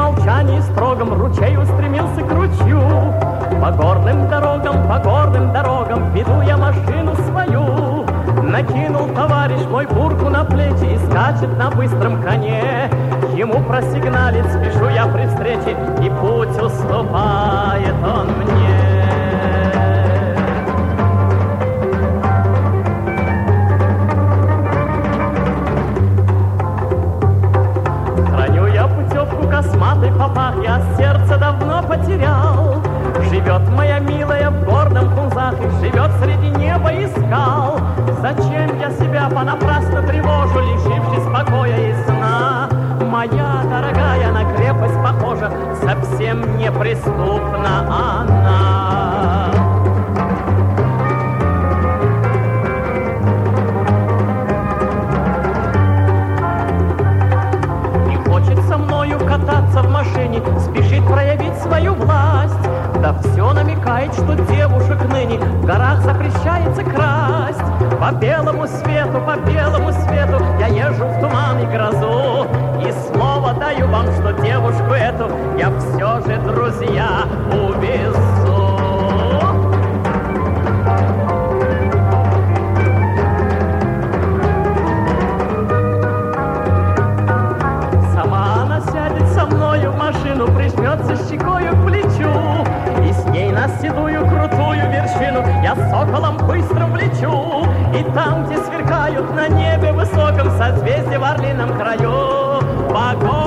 молчании строгом ручей устремился к ручью. По горным дорогам веду я машину свою. Накинул товарищ мой бурку на плечи и скачет на быстром коне. Ему просигналить спешу я при встрече, и путь уступает он мне. Храню я путевку косматой попах, я сердце давно потерял. Живет моя милая в горном Хунзах и живет среди неба и скал. Зачем я себя понапрасну тревожу, лишившись покоя и сна? Моя дорогая на крепость похожа, совсем неприступна она. Не хочет со мною кататься в машине, спешит проявить свою власть. Да все намекает, что девушек ныне в горах запрещается красть. По белому свету я езжу в туман и грозу. И слово даю вам, что девушку эту я все же, друзья, увезу. Сама она сядет со мною в машину, прижмется щекою к плечу. И с ней на седую крутую вершину я соколом быстро влечу. И там, где сверкают на небе высоком созвездия в орлином краю,